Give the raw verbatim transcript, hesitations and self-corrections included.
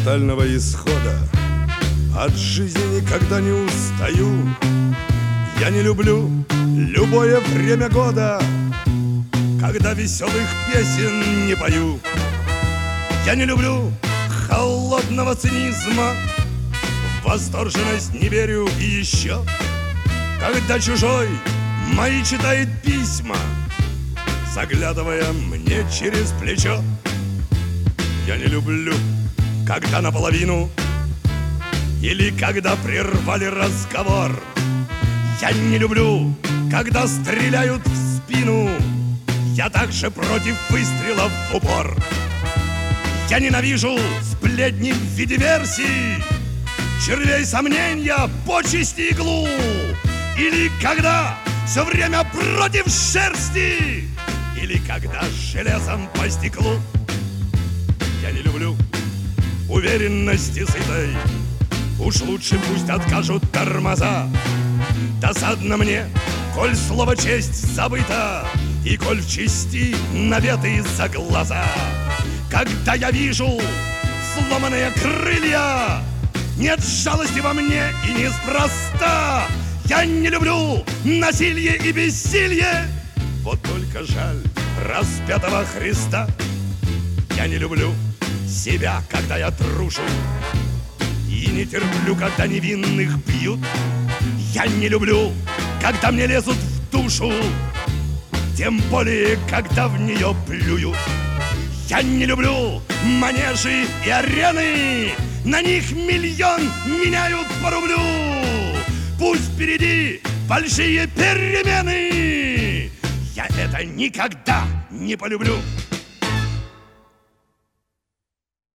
фатального исхода. От жизни никогда не устаю. Я не люблю любое время года, когда веселых песен не пою. Я не люблю холодного цинизма, в восторженность не верю. И еще, когда чужой мои читает письма, заглядывая мне через плечо. Я не люблю, когда наполовину или когда прервали разговор. Я не люблю, когда стреляют в спину. Я также против выстрелов в упор. Я ненавижу сплетни в виде версий, червей сомнения, почести иглу. Или когда все время против шерсти, или когда железом по стеклу. Я не люблю уверенности сытой, уж лучше пусть откажут тормоза. Досадно мне, коль слово честь забыто, и коль в чести наветы за глаза. Когда я вижу сломанные крылья, нет жалости во мне и неспроста. Я не люблю насилие и бессилье, вот только жаль распятого Христа. Я не люблю себя, когда я трушу, и не терплю, когда невинных бьют. Я не люблю, когда мне лезут в душу, тем более, когда в нее плюют. Я не люблю манежи и арены, на них миллион меняют по рублю. Пусть впереди большие перемены, я это никогда не полюблю.